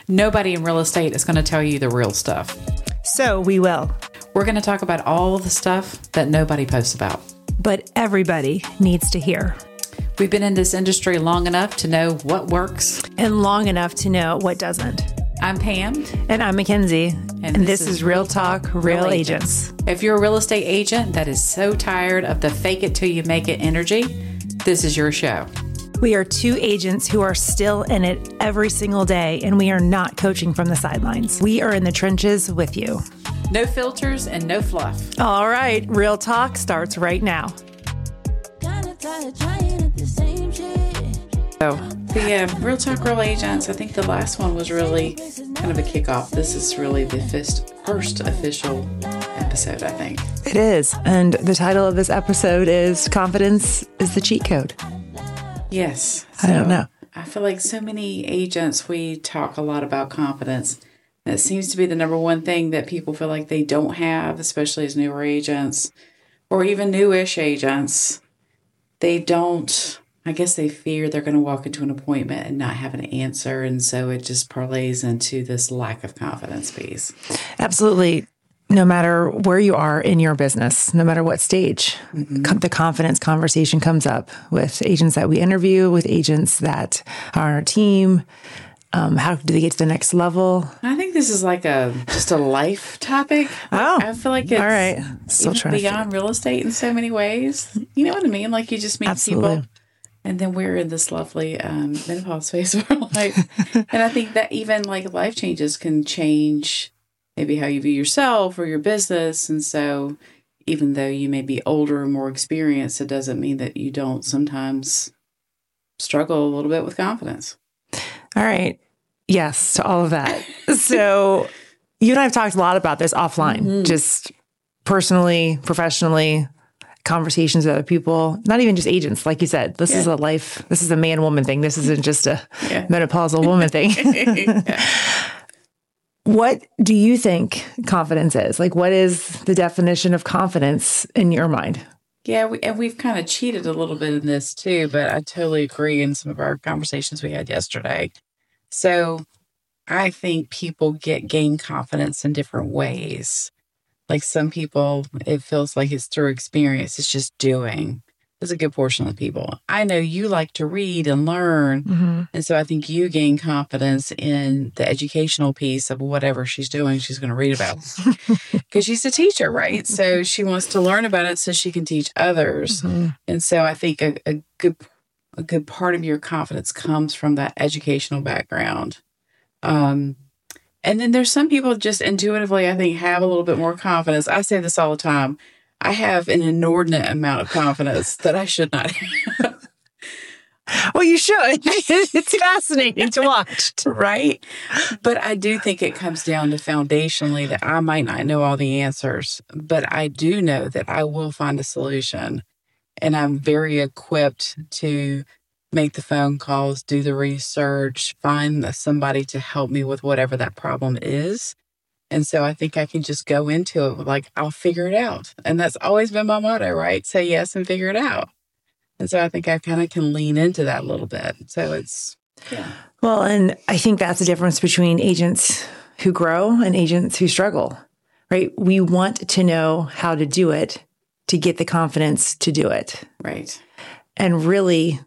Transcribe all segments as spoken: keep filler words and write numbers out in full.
Nobody in real estate is going to tell you the real stuff. So we will. We're going to talk about all the stuff that nobody posts about. But everybody needs to hear. We've been in this industry long enough to know what works. And long enough to know what doesn't. I'm Pam. And I'm Mackenzie. And, and this, this is Real Talk, Real, Real agents. agents. If you're a real estate agent that is so tired of the fake it till you make it energy, this is your show. We are two agents who are still in it every single day, and we are not coaching from the sidelines. We are in the trenches with you. No filters and no fluff. All right, Real Talk starts right now. So, the uh, Real Talk, Real Agents, I think the last one was really kind of a kickoff. This is really the first, first official episode, I think. It is. And the title of this episode is Confidence is the Cheat Code. Yes. So I don't know. I feel like so many agents, we talk a lot about confidence. And it seems to be the number one thing that people feel like they don't have, especially as newer agents or even newish agents. They don't, I guess they fear they're going to walk into an appointment and not have an answer. And so it just parlays into this lack of confidence piece. Absolutely. No matter where you are in your business, no matter what stage, mm-hmm. the confidence conversation comes up with agents that we interview, with agents that are on our team. Um, how do they get to the next level? I think this is like a just a life topic. Oh, I feel like it's all right. Still even trying beyond real estate in so many ways. You know what I mean? Like you just meet Absolutely. people, and then we're in this lovely um, menopause phase of our life. And I think that even like life changes can change maybe how you view yourself or your business. And so even though you may be older and more experienced, it doesn't mean that you don't sometimes struggle a little bit with confidence. All right. Yes, to all of that. So you and I have talked a lot about this offline, mm-hmm. just personally, professionally, conversations with other people, not even just agents. Like you said, this yeah. is a life, this is a man-woman thing. This isn't just a yeah. menopausal woman thing. yeah. What do you think confidence is? Like, what is the definition of confidence in your mind? Yeah, we, and we've kind of cheated a little bit in this too, but I totally agree in some of our conversations we had yesterday. So I think people get gain confidence in different ways. Like some people, it feels like it's through experience. It's just doing. There's a good portion of people. I know you like to read and learn. Mm-hmm. And so I think you gain confidence in the educational piece of whatever she's doing, she's going to read about. Because she's a teacher, right? So she wants to learn about it so she can teach others. Mm-hmm. And so I think a, a good a good part of your confidence comes from that educational background. Um, and then there's some people just intuitively, I think, have a little bit more confidence. I say this all the time. I have an inordinate amount of confidence that I should not have. Well, you should. It's fascinating to watch. Right? But I do think it comes down to foundationally that I might not know all the answers, but I do know that I will find a solution. And I'm very equipped to make the phone calls, do the research, find somebody to help me with whatever that problem is. And so I think I can just go into it with like, I'll figure it out. And that's always been my motto, right? Say yes and figure it out. And so I think I kind of can lean into that a little bit. So it's, yeah. Well, and I think that's the difference between agents who grow and agents who struggle, right? We want to know how to do it to get the confidence to do it. Right. And really,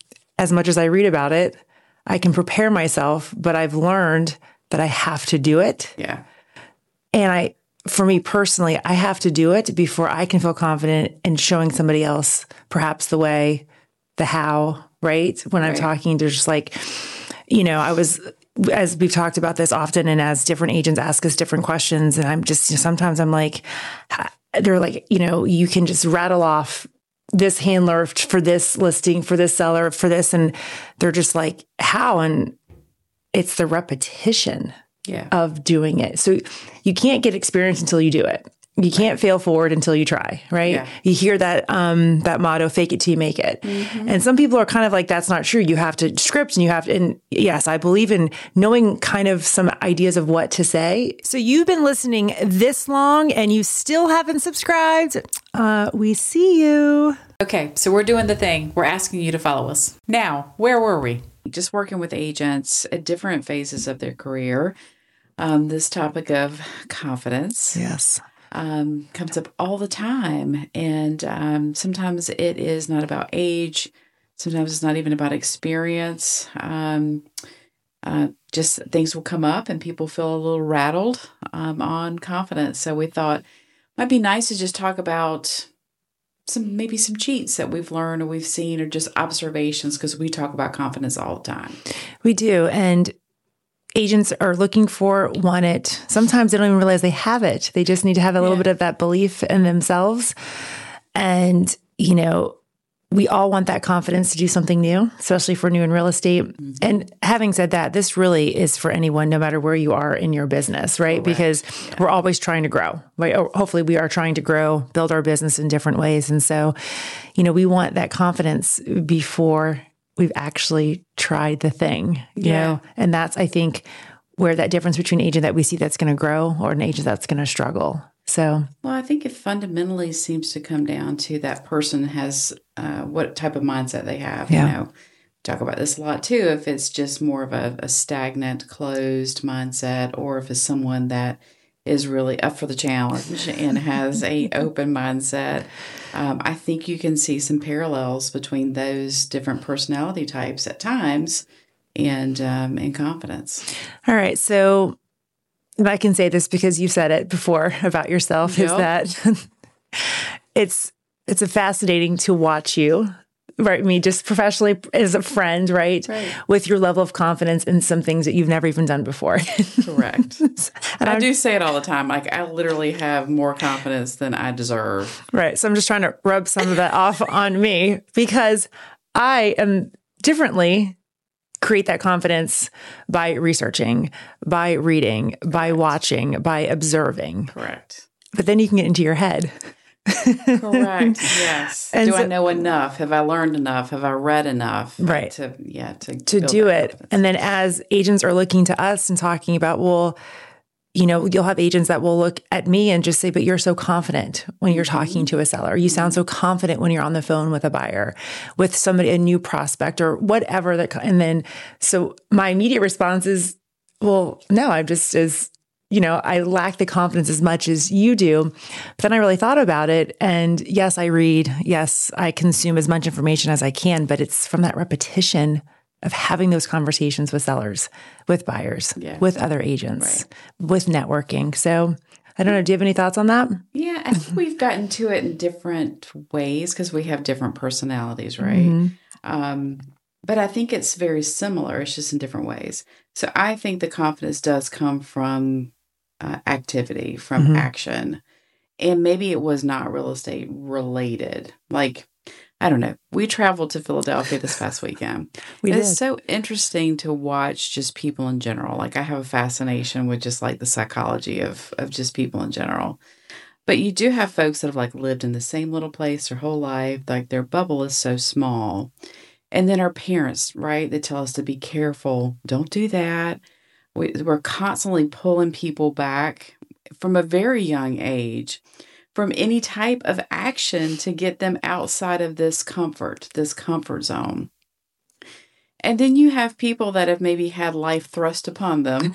as much as I read about it, I can prepare myself, but I've learned that I have to do it. Yeah. And I, for me personally, I have to do it before I can feel confident in showing somebody else perhaps the way, the how, right? When I'm right. talking to just like, you know, I was, as we've talked about this often and as different agents ask us different questions, and I'm just, you know, sometimes I'm like, they're like, you know, you can just rattle off this handler for this listing, for this seller, for this. And they're just like, how? And it's the repetition yeah. of doing it. So you can't get experience until you do it. You can't fail forward until you try, right? Yeah. You hear that um, that motto, fake it till you make it. Mm-hmm. And some people are kind of like, that's not true. You have to script and you have to, and yes, I believe in knowing kind of some ideas of what to say. So you've been listening this long and you still haven't subscribed. Uh, we see you. Okay, so we're doing the thing. We're asking you to follow us. Now, where were we? just working with agents at different phases of their career, um, this topic of confidence. Yes. Um, comes up all the time. And um, sometimes it is not about age. Sometimes it's not even about experience. Um, uh, just things will come up and people feel a little rattled um, on confidence. So we thought it might be nice to just talk about some maybe some cheats that we've learned or we've seen or just observations, because we talk about confidence all the time. We do. And agents are looking for, want it. Sometimes they don't even realize they have it. They just need to have a little yeah. bit of that belief in themselves. And, you know, we all want that confidence to do something new, especially for new in real estate. Mm-hmm. And having said that, this really is for anyone, no matter where you are in your business, right? Correct. Because yeah. we're always trying to grow, right? Or hopefully we are trying to grow, build our business in different ways. And so, you know, we want that confidence before we've actually tried the thing, you yeah. know? And that's, I think, where that difference between an agent that we see that's going to grow or an agent that's going to struggle. So, well, I think it fundamentally seems to come down to that person has uh, what type of mindset they have. Yeah. You know, we talk about this a lot too. If it's just more of a, a stagnant, closed mindset, or if it's someone that is really up for the challenge and has a open mindset, um, I think you can see some parallels between those different personality types at times, and um, and confidence. All right, so. If I can say this because you said it before about yourself, yep. is that it's it's a fascinating to watch you, right? Me just professionally as a friend, right? right? With your level of confidence in some things that you've never even done before. Correct. And I do say it all the time. Like, I literally have more confidence than I deserve. Right. So I'm just trying to rub some of that off on me because I am differently create that confidence by researching, by reading, Correct. by watching, by observing. Correct. But then you can get into your head. Correct. Yes. And do so, I know enough? Have I learned enough? Have I read enough? Right. To yeah to to do it. Confidence. And then as agents are looking to us and talking about, well, you know, you'll have agents that will look at me and just say, but you're so confident when you're talking to a seller. You sound so confident when you're on the phone with a buyer, with somebody, a new prospect or whatever. That, and then, so my immediate response is, well, no, I'm just as, you know, I lack the confidence as much as you do. But then I really thought about it. And yes, I read. Yes, I consume as much information as I can, but it's from that repetition of having those conversations with sellers, with buyers, yeah. with other agents, right. with networking. So I don't know. Do you have any thoughts on that? Yeah, I think we've gotten to it in different ways because we have different personalities, right? Mm-hmm. Um, but I think it's very similar. It's just in different ways. So I think the confidence does come from uh, activity, from mm-hmm. action. And maybe it was not real estate related. Like, I don't know. We traveled to Philadelphia this past weekend. We it's did. So interesting to watch just people in general. Like, I have a fascination with just like the psychology of, of just people in general. But you do have folks that have like lived in the same little place their whole life. Like, their bubble is so small. And then our parents, right? They tell us to be careful. Don't do that. We, we're constantly pulling people back from a very young age from any type of action to get them outside of this comfort, this comfort zone. And then you have people that have maybe had life thrust upon them.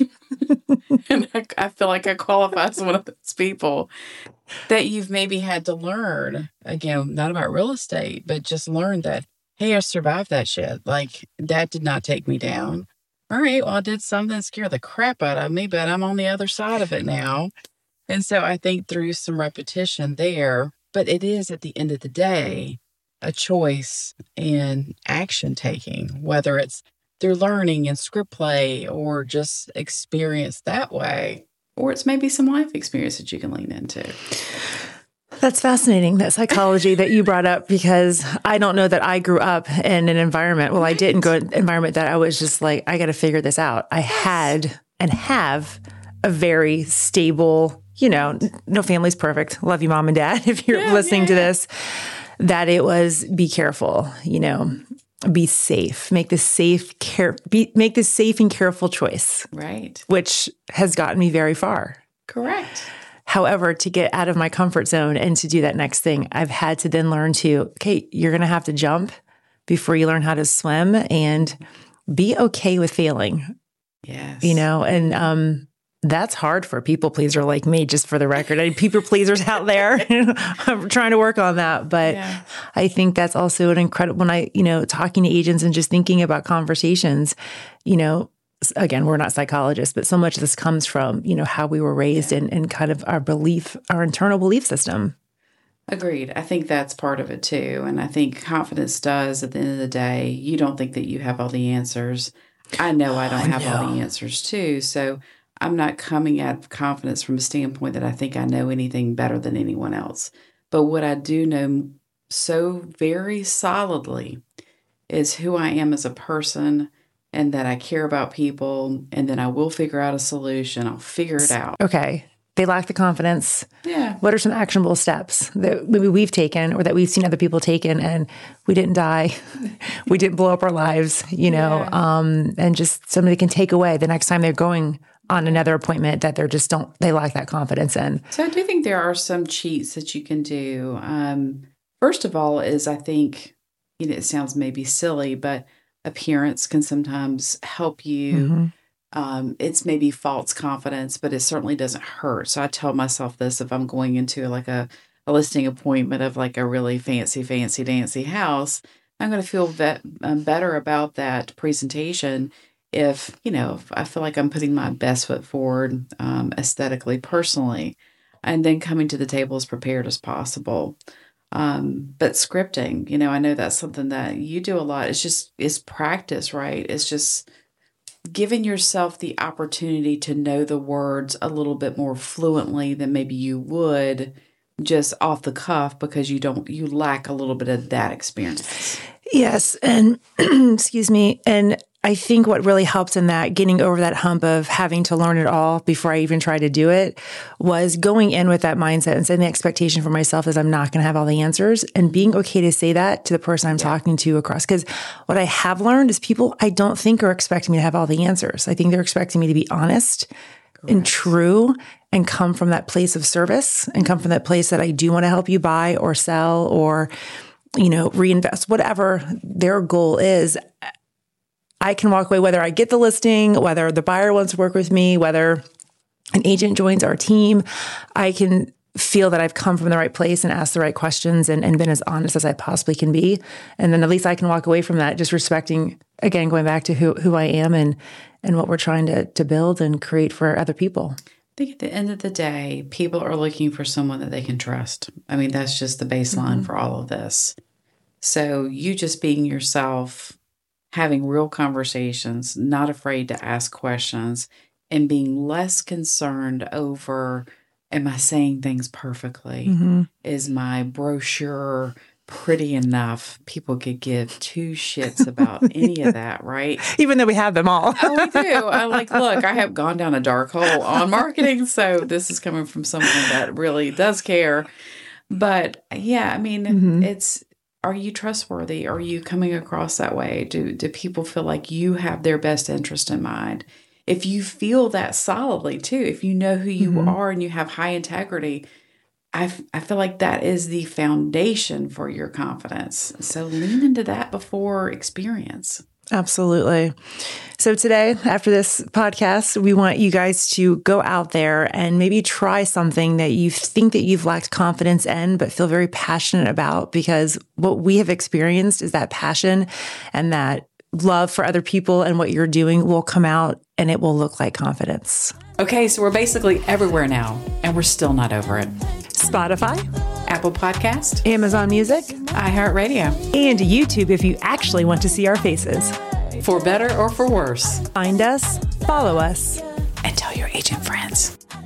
And I, I feel like I qualify as one of those people that you've maybe had to learn, again, not about real estate, but just learn that, hey, I survived that shit. Like, that did not take me down. All right, well, I did something that scared the crap out of me, but I'm on the other side of it now. And so I think through some repetition there, but it is at the end of the day, a choice and action taking, whether it's through learning and script play or just experience that way, or it's maybe some life experience that you can lean into. That's fascinating, that psychology that you brought up, because I don't know that I grew up in an environment. Well, I didn't grow in an environment that I was just like, I got to figure this out. I had and have a very stable, you know, no family's perfect. Love you, mom and dad, if you're yeah, listening yeah, to yeah. this, that it was be careful, you know, be safe, make this safe, care, be, make this safe and careful choice. Right. Which has gotten me very far. Correct. However, to get out of my comfort zone and to do that next thing, I've had to then learn to, okay, you're going to have to jump before you learn how to swim, and be okay with failing. Yes. You know, and um, that's hard for a people pleaser like me, just for the record. I mean, people pleasers out there, I'm trying to work on that. But yeah. I think that's also an incredible, when I, you know, talking to agents and just thinking about conversations, you know, again, we're not psychologists, but so much of this comes from, you know, how we were raised, yeah. and, and kind of our belief, our internal belief system. Agreed. I think that's part of it too. And I think confidence does, at the end of the day, you don't think that you have all the answers. I know I don't I have know. all the answers too. So I'm not coming at confidence from a standpoint that I think I know anything better than anyone else. But what I do know so very solidly is who I am as a person, and that I care about people, and then I will figure out a solution. I'll figure it out. Okay. They lack the confidence. Yeah. What are some actionable steps that maybe we've taken or that we've seen other people taken, and we didn't die, we didn't blow up our lives, you know, yeah. um, and just somebody can take away the next time they're going on another appointment that they're just don't, they lack that confidence in. So I do think there are some cheats that you can do. Um, first of all is, I think, you know, it sounds maybe silly, but appearance can sometimes help you. Mm-hmm. Um, it's maybe false confidence, but it certainly doesn't hurt. So I tell myself this: if I'm going into like a, a listing appointment of like a really fancy, fancy, dancy house, I'm going to feel vet, um, better about that presentation if, you know, if I feel like I'm putting my best foot forward, um, aesthetically, personally, and then coming to the table as prepared as possible. Um, but scripting, you know, I know that's something that you do a lot. It's just, it's practice, right? It's just giving yourself the opportunity to know the words a little bit more fluently than maybe you would just off the cuff, because you don't, you lack a little bit of that experience. Yes. And excuse me. And I think what really helped in that, getting over that hump of having to learn it all before I even tried to do it, was going in with that mindset and setting the expectation for myself is I'm not going to have all the answers, and being okay to say that to the person I'm yeah. talking to across. Because what I have learned is people I don't think are expecting me to have all the answers. I think they're expecting me to be honest Correct. and true, and come from that place of service, and come from that place that I do want to help you buy or sell or, you know, reinvest, whatever their goal is. I can walk away, whether I get the listing, whether the buyer wants to work with me, whether an agent joins our team, I can feel that I've come from the right place and asked the right questions and, and been as honest as I possibly can be. And then at least I can walk away from that just respecting, again, going back to who, who I am and, and what we're trying to, to build and create for other people. I think at the end of the day, people are looking for someone that they can trust. I mean, that's just the baseline mm-hmm. for all of this. So you just being yourself, having real conversations, not afraid to ask questions, and being less concerned over, am I saying things perfectly? Mm-hmm. Is my brochure pretty enough? People could give two shits about any of that, right? Even though we have them all. Oh, we do. I'm like, look, I have gone down a dark hole on marketing, so this is coming from someone that really does care. But yeah, I mean, mm-hmm. it's, are you trustworthy? Are you coming across that way? Do do people feel like you have their best interest in mind? If you feel that solidly too, if you know who you mm-hmm. are and you have high integrity, I, f- I feel like that is the foundation for your confidence. So lean into that before experience. Absolutely. So today, after this podcast, we want you guys to go out there and maybe try something that you think that you've lacked confidence in, but feel very passionate about, because what we have experienced is that passion and that love for other people and what you're doing will come out and it will look like confidence. Okay, so we're basically everywhere now, and we're still not over it. Spotify, Apple Podcast, Amazon Music, iHeartRadio, and YouTube if you actually want to see our faces. For better or for worse. Find us, follow us, and tell your agent friends.